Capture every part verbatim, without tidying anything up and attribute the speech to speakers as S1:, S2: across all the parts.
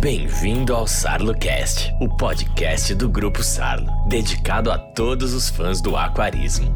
S1: Bem-vindo ao SarloCast, o podcast do Grupo Sarlo, dedicado a todos os fãs do aquarismo.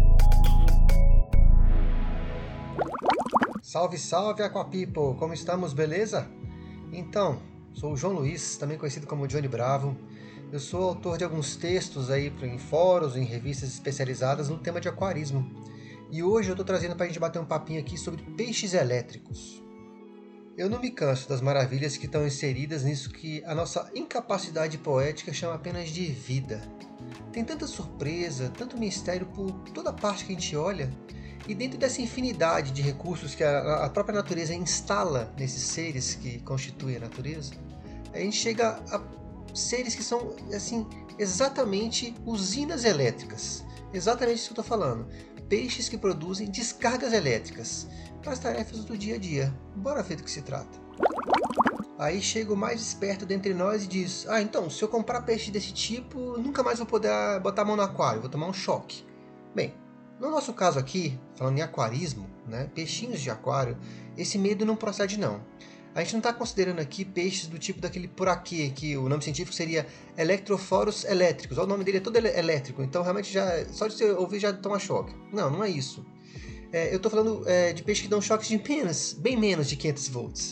S2: Salve, salve, Aquapeople! Como estamos, beleza? Então, sou o João Luiz, também conhecido como Johnny Bravo. Eu sou autor de alguns textos aí em fóruns, em revistas especializadas no tema de aquarismo. E hoje eu estou trazendo para a gente bater um papinho aqui sobre peixes elétricos. Eu não me canso das maravilhas que estão inseridas nisso que a nossa incapacidade poética chama apenas de vida. Tem tanta surpresa, tanto mistério por toda parte que a gente olha, e dentro dessa infinidade de recursos que a, a própria natureza instala nesses seres que constituem a natureza, a gente chega a seres que são assim, exatamente usinas elétricas. Exatamente isso que eu estou falando. Peixes que produzem descargas elétricas para as tarefas do dia a dia. Bora ver do que se trata. Aí chega o mais esperto dentre nós e diz: ah, então, se eu comprar peixe desse tipo, nunca mais vou poder botar a mão no aquário, vou tomar um choque. Bem, no nosso caso aqui, falando em aquarismo, né, peixinhos de aquário, esse medo não procede não. A gente não está considerando aqui peixes do tipo daquele poraquê, que o nome científico seria Electrophoros elétricos. O nome dele é todo elétrico, então realmente já, só de você ouvir já toma choque. Não, não é isso. É, eu estou falando é, de peixes que dão choques de menos, bem menos de quinhentos volts.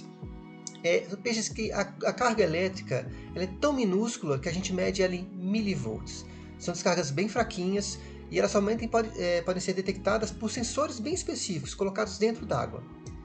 S2: É, peixes que a, a carga elétrica ela é tão minúscula que a gente mede ela em milivolts. São descargas bem fraquinhas e elas somente pode, é, podem ser detectadas por sensores bem específicos colocados dentro d'água.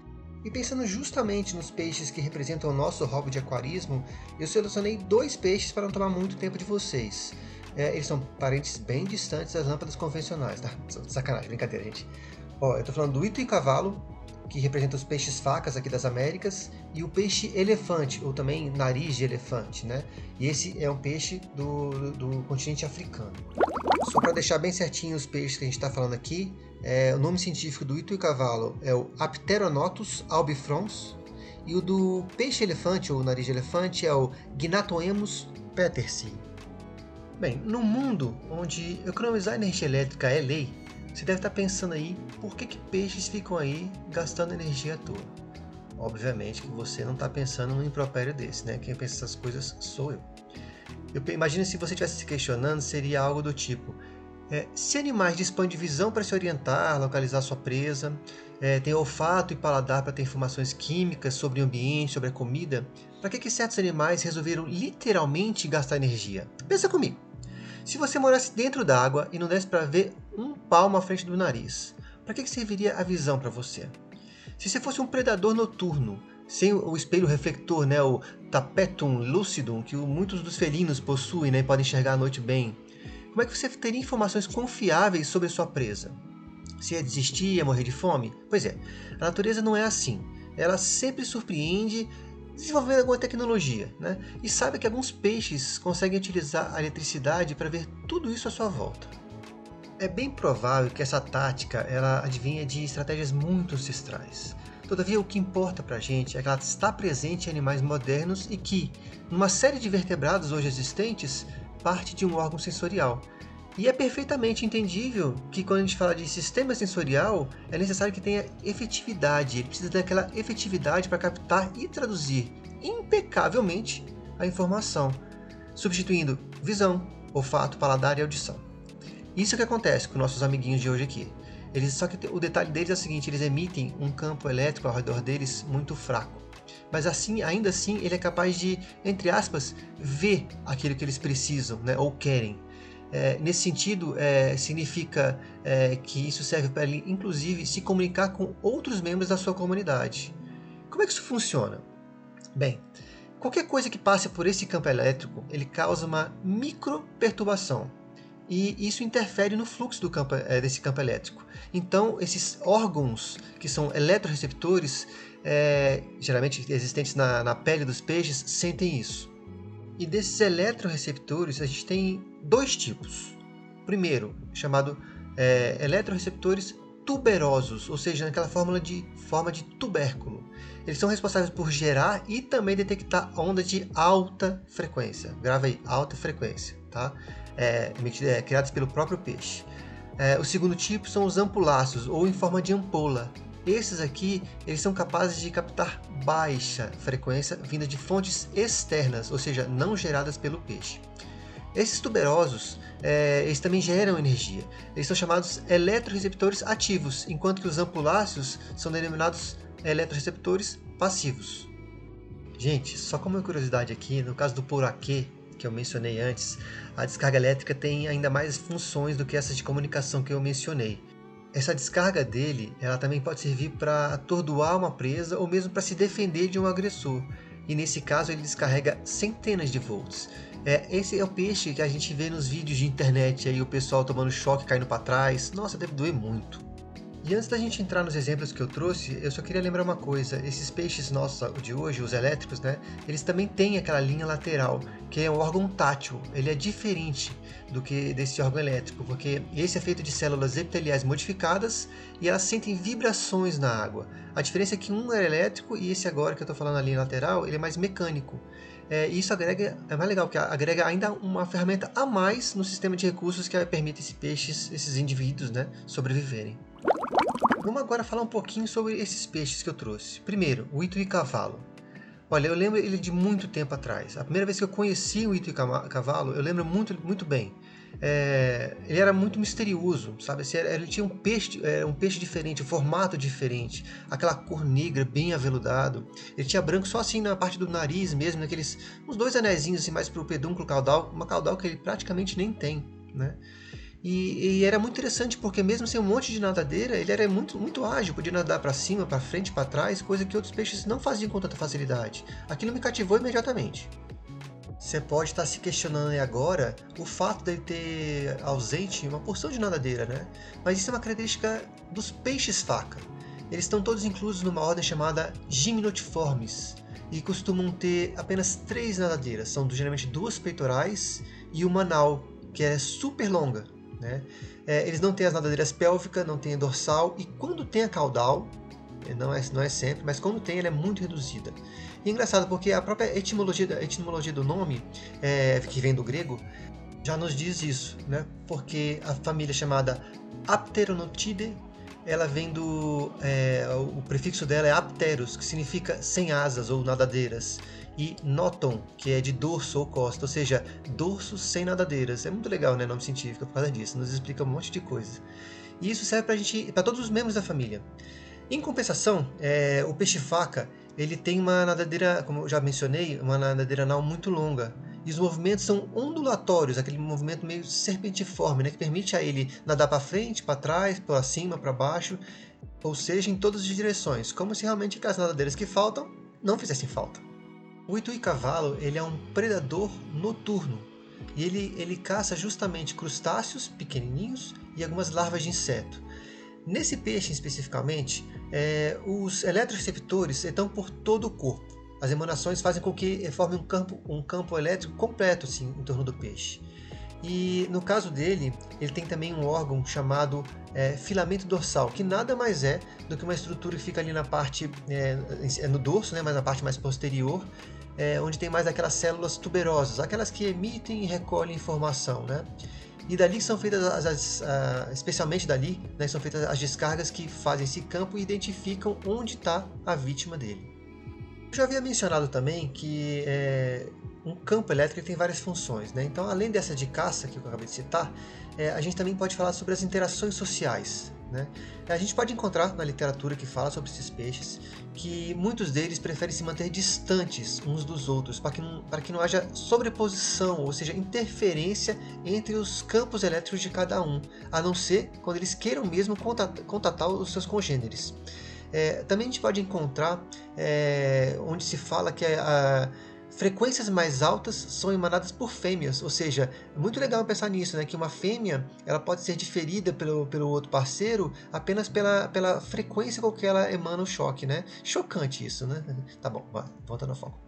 S2: E pensando justamente nos peixes que representam o nosso hobby de aquarismo, eu selecionei dois peixes para não tomar muito tempo de vocês. É, eles são parentes bem distantes das lâmpadas convencionais, tá? Sacanagem, brincadeira, gente. Ó, eu estou falando do ituicavalo, que representa os peixes facas aqui das Américas, e o peixe elefante, ou também nariz de elefante, né? E esse é um peixe do, do, do continente africano. Só para deixar bem certinho os peixes que a gente está falando aqui, é, o nome científico do ituicavalo é o Apteronotus albifrons, e o do peixe-elefante, ou nariz de elefante, é o Gnatoemus petersi. Bem, no mundo onde economizar energia elétrica é lei, você deve estar pensando aí por que, que peixes ficam aí gastando energia à toa. Obviamente que você não está pensando num impropério desse, né? Quem pensa essas coisas sou eu. Eu imagino se você estivesse se questionando, seria algo do tipo: é, se animais dispõem de visão para se orientar, localizar sua presa, é, tem olfato e paladar para ter informações químicas sobre o ambiente, sobre a comida, para que, que certos animais resolveram literalmente gastar energia? Pensa comigo. Se você morasse dentro d'água e não desse para ver um palmo à frente do nariz, para que, que serviria a visão para você? Se você fosse um predador noturno, sem o espelho reflector, né, o tapetum lucidum, que muitos dos felinos possuem, né, e podem enxergar à noite bem, como é que você teria informações confiáveis sobre a sua presa? Se ia desistir, ia morrer de fome? Pois é, a natureza não é assim. Ela sempre surpreende desenvolvendo alguma tecnologia, né? E sabe que alguns peixes conseguem utilizar a eletricidade para ver tudo isso à sua volta. É bem provável que essa tática ela advinha de estratégias muito ancestrais. Todavia, o que importa para a gente é que ela está presente em animais modernos e que, numa série de vertebrados hoje existentes, parte de um órgão sensorial. E é perfeitamente entendível que quando a gente fala de sistema sensorial, é necessário que tenha efetividade. Ele precisa daquela efetividade para captar e traduzir impecavelmente a informação, substituindo visão, olfato, paladar e audição. Isso que acontece com nossos amiguinhos de hoje aqui. Eles, só que o detalhe deles é o seguinte: eles emitem um campo elétrico ao redor deles muito fraco. Mas assim, ainda assim, ele é capaz de, entre aspas, ver aquilo que eles precisam, né, ou querem. É, nesse sentido, é, significa é, que isso serve para ele, inclusive, se comunicar com outros membros da sua comunidade. Como é que isso funciona? Bem, qualquer coisa que passe por esse campo elétrico, ele causa uma microperturbação. E isso interfere no fluxo do campo, é, desse campo elétrico. Então, esses órgãos, que são eletroreceptores, é, geralmente existentes na, na pele dos peixes, sentem isso. E desses eletroreceptores, a gente tem dois tipos. Primeiro, chamado é, eletroreceptores tuberosos, ou seja, naquela fórmula de forma de tubérculo. Eles são responsáveis por gerar e também detectar ondas de alta frequência. Grava aí, alta frequência, tá? É, é, criados pelo próprio peixe. É, o segundo tipo são os ampuláceos, ou em forma de ampola. Esses aqui, eles são capazes de captar baixa frequência vinda de fontes externas, ou seja, não geradas pelo peixe. Esses tuberosos, é, eles também geram energia. Eles são chamados eletroreceptores ativos, enquanto que os ampuláceos são denominados eletroreceptores passivos. Gente, só como uma curiosidade aqui, no caso do poraquê, que eu mencionei antes, a descarga elétrica tem ainda mais funções do que essas de comunicação que eu mencionei. Essa descarga dele, ela também pode servir para atordoar uma presa ou mesmo para se defender de um agressor. E nesse caso ele descarrega centenas de volts. É, esse é o peixe que a gente vê nos vídeos de internet, aí o pessoal tomando choque, caindo para trás. Nossa, deve doer muito. E antes da gente entrar nos exemplos que eu trouxe, eu só queria lembrar uma coisa. Esses peixes nossos de hoje, os elétricos, né, eles também têm aquela linha lateral, que é um órgão tátil. Ele é diferente do que desse órgão elétrico, porque esse é feito de células epiteliais modificadas e elas sentem vibrações na água. A diferença é que um é elétrico e esse agora que eu estou falando na linha lateral, ele é mais mecânico. É, e isso agrega, é mais legal, porque agrega ainda uma ferramenta a mais no sistema de recursos que permite esses peixes, esses indivíduos, né, sobreviverem. Vamos agora falar um pouquinho sobre esses peixes que eu trouxe. Primeiro, o ituí-cavalo. Olha, eu lembro ele de muito tempo atrás. A primeira vez que eu conheci o ituí-cavalo, eu lembro muito, muito bem. É, ele era muito misterioso, sabe? Ele tinha um peixe, um peixe diferente, um formato diferente, aquela cor negra, bem aveludado. Ele tinha branco só assim na parte do nariz mesmo, naqueles uns dois anéisinhos assim mais para o pedúnculo caudal, uma caudal que ele praticamente nem tem, né? E, e era muito interessante porque mesmo sem um monte de nadadeira, ele era muito, muito ágil, podia nadar para cima, para frente, para trás, coisa que outros peixes não faziam com tanta facilidade. Aquilo me cativou imediatamente. Você pode estar se questionando aí agora o fato dele ter ausente uma porção de nadadeira, né? Mas isso é uma característica dos peixes-faca. Eles estão todos inclusos numa ordem chamada Gymnotiformes e costumam ter apenas três nadadeiras. São geralmente duas peitorais e uma anal, que é super longa. Né? É, eles não têm as nadadeiras pélvicas, não têm a dorsal, e quando tem a caudal, não é, não é sempre, mas quando tem ela é muito reduzida. E é engraçado porque a própria etimologia, a etimologia do nome, é, que vem do grego, já nos diz isso, né? Porque a família chamada Apteronotidae, ela vem do... É, o prefixo dela é apteros, que significa sem asas ou nadadeiras. E noton, que é de dorso ou costa, ou seja, dorso sem nadadeiras. É muito legal, né, nome científico por causa disso, nos explica um monte de coisa. E isso serve para gente, para todos os membros da família. Em compensação, é, o peixe-faca, ele tem uma nadadeira, como eu já mencionei, uma nadadeira anal muito longa. E os movimentos são ondulatórios, aquele movimento meio serpentiforme, né, que permite a ele nadar para frente, para trás, para cima, para baixo, ou seja, em todas as direções, como se realmente as nadadeiras que faltam não fizessem falta. O ituí-cavalo, ele é um predador noturno e ele, ele caça justamente crustáceos pequenininhos e algumas larvas de inseto. Nesse peixe especificamente, é, os eletroreceptores estão por todo o corpo. As emanações fazem com que forme um campo, um campo elétrico completo assim, em torno do peixe. E no caso dele, ele tem também um órgão chamado é, filamento dorsal, que nada mais é do que uma estrutura que fica ali na parte, é, no dorso, né, mas na parte mais posterior, é, onde tem mais aquelas células tuberosas, aquelas que emitem e recolhem informação, né? E dali são feitas, as, as, a, especialmente dali, né, são feitas as descargas que fazem esse campo e identificam onde está a vítima dele. Eu já havia mencionado também que é, um campo elétrico tem várias funções, né? Então, além dessa de caça que eu acabei de citar, é, a gente também pode falar sobre as interações sociais, né? A gente pode encontrar na literatura que fala sobre esses peixes que muitos deles preferem se manter distantes uns dos outros para que não, para que não haja sobreposição, ou seja, interferência entre os campos elétricos de cada um, a não ser quando eles queiram mesmo contatar, contatar os seus congêneres. É, também a gente pode encontrar é, onde se fala que a, a frequências mais altas são emanadas por fêmeas, ou seja, é muito legal pensar nisso, né? Que uma fêmea ela pode ser diferida pelo, pelo outro parceiro apenas pela, pela frequência com que ela emana o choque, né? Chocante isso, né? Tá bom, vai, voltando ao foco.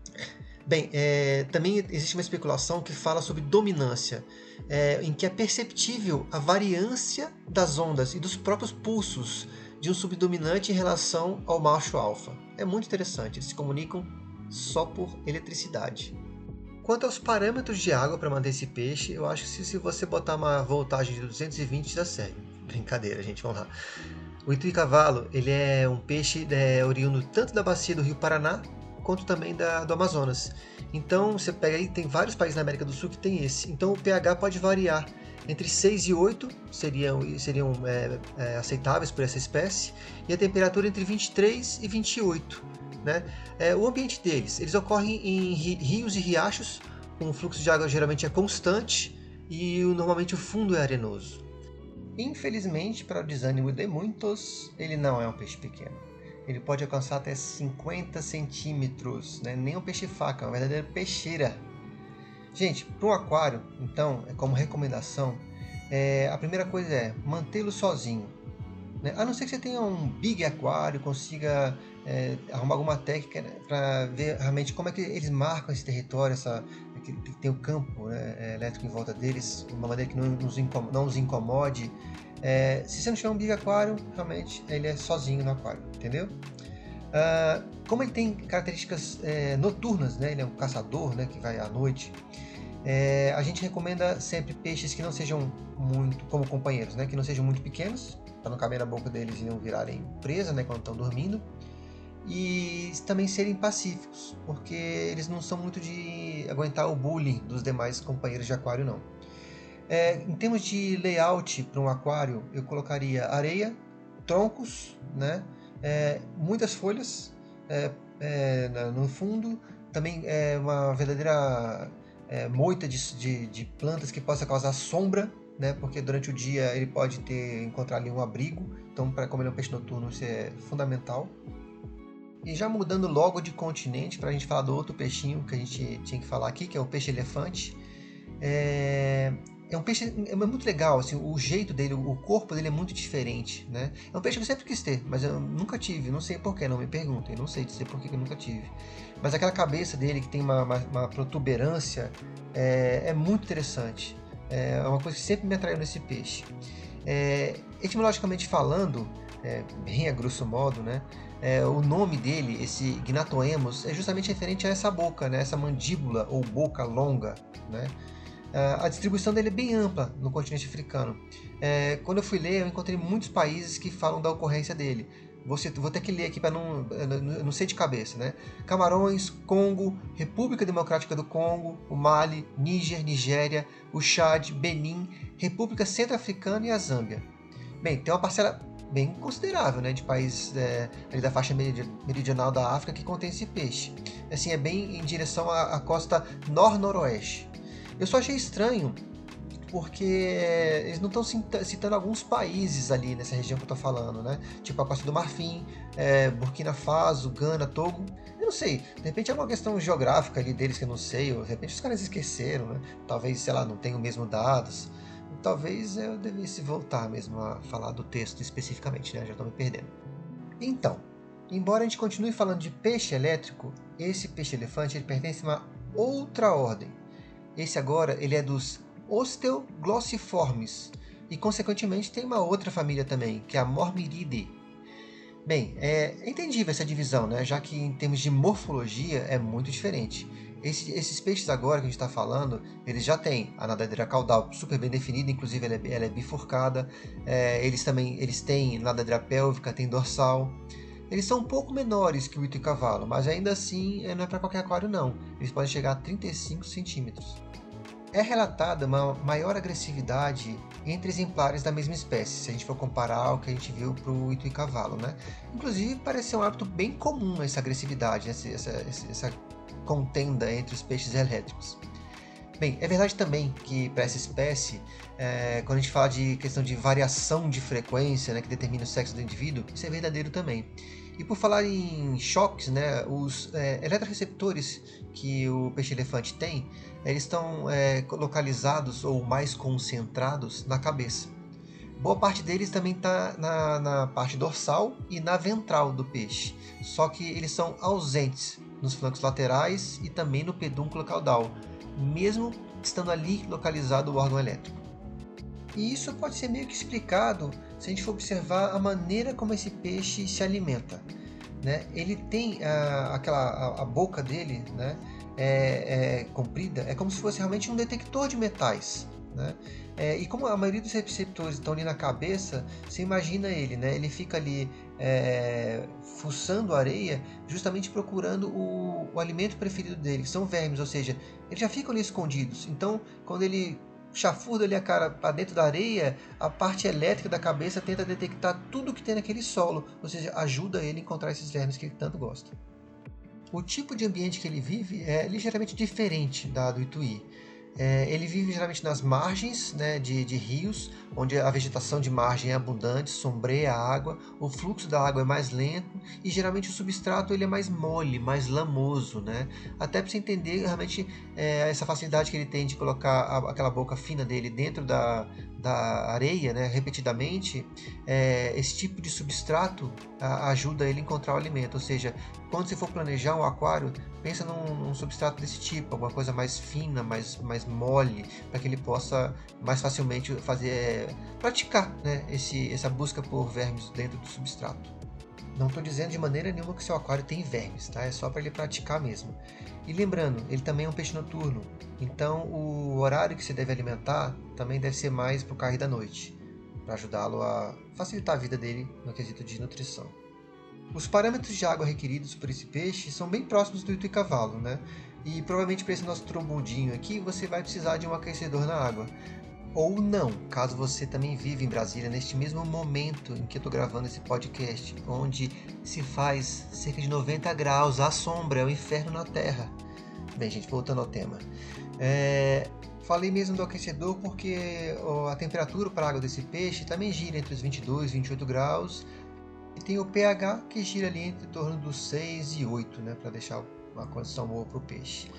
S2: Bem, é, também existe uma especulação que fala sobre dominância, é, em que é perceptível a variância das ondas e dos próprios pulsos de um subdominante em relação ao macho alfa. É muito interessante, eles se comunicam só por eletricidade. Quanto aos parâmetros de água para manter esse peixe, eu acho que se, se você botar uma voltagem de duzentos e vinte dá certo. Brincadeira, gente, vamos lá. O ituí-cavalo, ele é um peixe é, oriundo tanto da bacia do Rio Paraná, quanto também da, do Amazonas. Então, você pega aí, tem vários países na América do Sul que tem esse. Então, o pH pode variar entre seis e oito, seriam, seriam é, é, aceitáveis por essa espécie, e a temperatura entre vinte e três e vinte e oito. Né? É, o ambiente deles, eles ocorrem em rios e riachos, com o fluxo de água geralmente é constante, e normalmente o fundo é arenoso. Infelizmente, para o desânimo de muitos, ele não é um peixe pequeno. Ele pode alcançar até cinquenta centímetros, né? Nem um peixe-faca, é uma verdadeira peixeira. Gente, para um aquário, então, como recomendação, é, a primeira coisa é mantê-lo sozinho. Né? A não ser que você tenha um big aquário, consiga é, arrumar alguma técnica para ver realmente como é que eles marcam esse território, essa, que, que tem o campo, né, elétrico em volta deles, de uma maneira que não, nos, incomode, não os incomode. É, se você não tiver um big aquário, realmente ele é sozinho no aquário, entendeu? Uh, como ele tem características é, noturnas, né, ele é um caçador, né, que vai à noite, é, a gente recomenda sempre peixes que não sejam muito como companheiros, né, que não sejam muito pequenos, para não caber na boca deles e não virarem presa, né, quando estão dormindo, e também serem pacíficos, porque eles não são muito de aguentar o bullying dos demais companheiros de aquário, não. É, em termos de layout para um aquário, eu colocaria areia, troncos, né, é, muitas folhas é, é, no fundo, também é uma verdadeira é, moita de, de, de plantas que possa causar sombra, né, porque durante o dia ele pode ter, encontrar ali um abrigo, então para como ele é um peixe noturno isso é fundamental. E já mudando logo de continente, para a gente falar do outro peixinho que a gente tinha que falar aqui, que é o peixe-elefante. É... É um peixe é muito legal, assim, o jeito dele, o corpo dele é muito diferente, né? É um peixe que eu sempre quis ter, mas eu nunca tive, não sei porquê, não me perguntem, não sei dizer porquê que eu nunca tive. Mas aquela cabeça dele que tem uma, uma, uma protuberância é, é muito interessante, é uma coisa que sempre me atraiu nesse peixe. É, etimologicamente falando, é, bem a grosso modo, né? É, o nome dele, esse Gnatoemos, é justamente referente a essa boca, né? Essa mandíbula ou boca longa, né? A distribuição dele é bem ampla no continente africano. É, quando eu fui ler, eu encontrei muitos países que falam da ocorrência dele. Vou, vou ter que ler aqui para não, eu não sei de cabeça, né? Camarões, Congo, República Democrática do Congo, o Mali, Níger, Nigéria, o Chad, Benin, República Centro-Africana e a Zâmbia. Bem, tem uma parcela bem considerável, né, de países é, ali da faixa meridional da África que contém esse peixe. Assim, é bem em direção à, à costa nor-noroeste. Eu só achei estranho porque eles não estão citando alguns países ali nessa região que eu estou falando, né? Tipo a Costa do Marfim, é, Burkina Faso, Gana, Togo. Eu não sei, de repente é uma questão geográfica ali deles que eu não sei, ou de repente os caras esqueceram, né? Talvez, sei lá, não tenham mesmo dados. Talvez eu devesse voltar mesmo a falar do texto especificamente, né? Já estou me perdendo. Então, embora a gente continue falando de peixe elétrico, esse peixe-elefante ele pertence a uma outra ordem. Esse agora ele é dos Osteoglossiformes e, consequentemente, tem uma outra família também, que é a Mormyridae. Bem, é entendível essa divisão, né? Já que em termos de morfologia é muito diferente. Esse, esses peixes agora que a gente está falando, eles já têm a nadadeira caudal super bem definida, inclusive ela é, ela é bifurcada. É, eles também eles têm nadadeira pélvica, tem dorsal. Eles são um pouco menores que o ituí-cavalo, mas ainda assim não é para qualquer aquário não. Eles podem chegar a trinta e cinco centímetros. É relatada uma maior agressividade entre exemplares da mesma espécie, se a gente for comparar ao que a gente viu para o ituí-cavalo, né? Inclusive parece ser um hábito bem comum essa agressividade, essa, essa, essa contenda entre os peixes elétricos. Bem, é verdade também que para essa espécie, é, quando a gente fala de questão de variação de frequência, né, que determina o sexo do indivíduo, isso é verdadeiro também. E por falar em choques, né, os é, eletroreceptores que o peixe-elefante tem, eles estão é, localizados ou mais concentrados na cabeça. Boa parte deles também está na, na parte dorsal e na ventral do peixe, só que eles são ausentes nos flancos laterais e também no pedúnculo caudal, mesmo estando ali localizado o órgão elétrico. E isso pode ser meio que explicado se a gente for observar a maneira como esse peixe se alimenta, né? Ele tem a, aquela, a, a boca dele, né, é, é comprida, é como se fosse realmente um detector de metais, né? É, e como a maioria dos receptores estão ali na cabeça, você imagina ele, né? Ele fica ali é, fuçando a areia, justamente procurando o, o alimento preferido dele, que são vermes, ou seja, eles já ficam ali escondidos. Então, quando ele chafurda ali a cara para dentro da areia, a parte elétrica da cabeça tenta detectar tudo que tem naquele solo, ou seja, ajuda ele a encontrar esses vermes que ele tanto gosta. O tipo de ambiente que ele vive é ligeiramente diferente da do Ituí. É, ele vive geralmente nas margens, né, de, de rios, onde a vegetação de margem é abundante, sombreia a água, o fluxo da água é mais lento e geralmente o substrato ele é mais mole, mais lamoso, né? Até para você entender realmente é, essa facilidade que ele tem de colocar a, aquela boca fina dele dentro da, da areia, né, repetidamente, é, esse tipo de substrato a, ajuda ele a encontrar o alimento. Ou seja, quando você for planejar um aquário, pensa num, num substrato desse tipo, alguma coisa mais fina, mais, mais mole, para que ele possa mais facilmente fazer, é, praticar, né, esse, essa busca por vermes dentro do substrato. Não estou dizendo de maneira nenhuma que seu aquário tem vermes, tá? É só para ele praticar mesmo. E lembrando, ele também é um peixe noturno, então o horário que você deve alimentar também deve ser mais para o cair da noite, para ajudá-lo a facilitar a vida dele no quesito de nutrição. Os parâmetros de água requeridos por esse peixe são bem próximos do Ituí-cavalo, né? E provavelmente para esse nosso trombundinho aqui, você vai precisar de um aquecedor na água. Ou não, caso você também vive em Brasília neste mesmo momento em que eu estou gravando esse podcast, onde se faz cerca de noventa graus à sombra, é o inferno na Terra. Bem, gente, voltando ao tema. É... Falei mesmo do aquecedor porque a temperatura para a água desse peixe também gira entre os vinte e dois e vinte e oito graus. E tem o pH que gira ali entre torno dos seis e oito, né, para deixar uma condição boa para o peixe.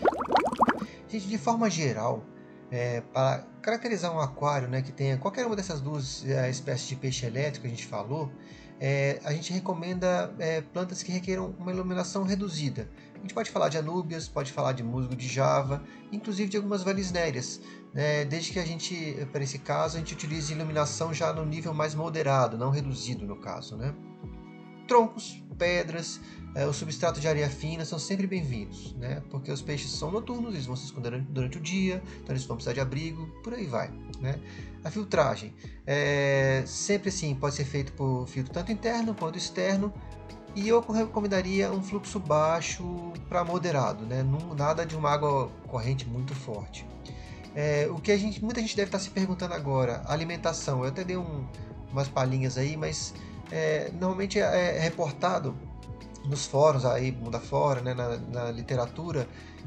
S2: Gente, de forma geral, é, para caracterizar um aquário, né, que tenha qualquer uma dessas duas é, espécies de peixe elétrico que a gente falou, é, a gente recomenda é, plantas que requeram uma iluminação reduzida. A gente pode falar de anúbias, pode falar de musgo de Java, inclusive de algumas valisnérias, né, desde que a gente, para esse caso, a gente utilize iluminação já no nível mais moderado, não reduzido no caso, né? Troncos, pedras, é, o substrato de areia fina são sempre bem-vindos, né? Porque os peixes são noturnos, eles vão se esconder durante, durante o dia, então eles vão precisar de abrigo, por aí vai, né? A filtragem, é, sempre assim, pode ser feito por filtro tanto interno quanto externo, e eu recomendaria um fluxo baixo para moderado, né? Não, nada de uma água corrente muito forte. É, o que a gente, muita gente deve estar se perguntando agora, alimentação, eu até dei um, umas palhinhas aí, mas é, normalmente é, é reportado nos fóruns aí, mundo afora, né, na, na literatura,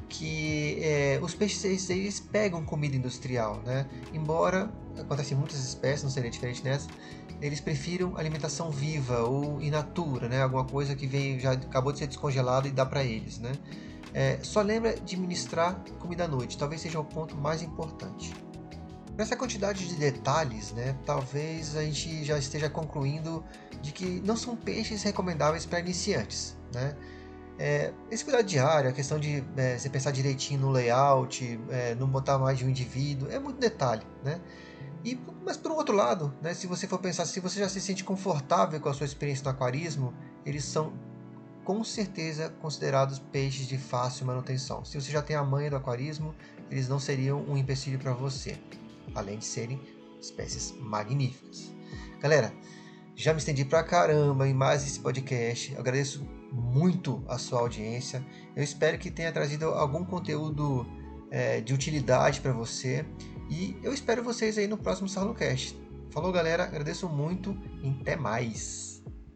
S2: que é, os peixes eles pegam comida industrial, né? Embora acontece em muitas espécies, não seria diferente nessa, eles prefiram alimentação viva ou in natura, né? Alguma coisa que veio, já acabou de ser descongelado e dá para eles, né? É, só lembra de ministrar comida à noite, talvez seja o ponto mais importante. Nessa quantidade de detalhes, né, talvez a gente já esteja concluindo de que não são peixes recomendáveis para iniciantes, né? É, esse cuidado diário, a questão de é, você pensar direitinho no layout, é, não botar mais de um indivíduo, é muito detalhe, né? E, mas por um outro lado, né, se você for pensar, se você já se sente confortável com a sua experiência no aquarismo, eles são com certeza considerados peixes de fácil manutenção. Se você já tem a manha do aquarismo, eles não seriam um empecilho para você, além de serem espécies magníficas. Galera, já me estendi pra caramba em mais esse podcast. Eu agradeço muito a sua audiência. Eu espero que tenha trazido algum conteúdo é, de utilidade para você. E eu espero vocês aí no próximo SarloCast. Falou, galera. Agradeço muito e até mais.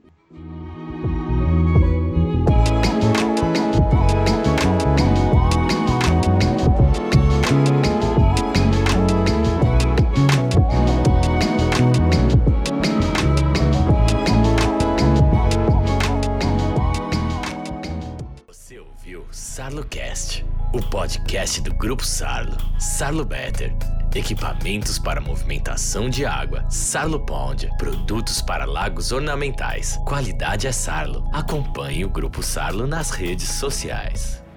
S1: SarloCast, o podcast do Grupo Sarlo. Sarlo Better, equipamentos para movimentação de água. Sarlo Pond, produtos para lagos ornamentais. Qualidade é Sarlo. Acompanhe o Grupo Sarlo nas redes sociais.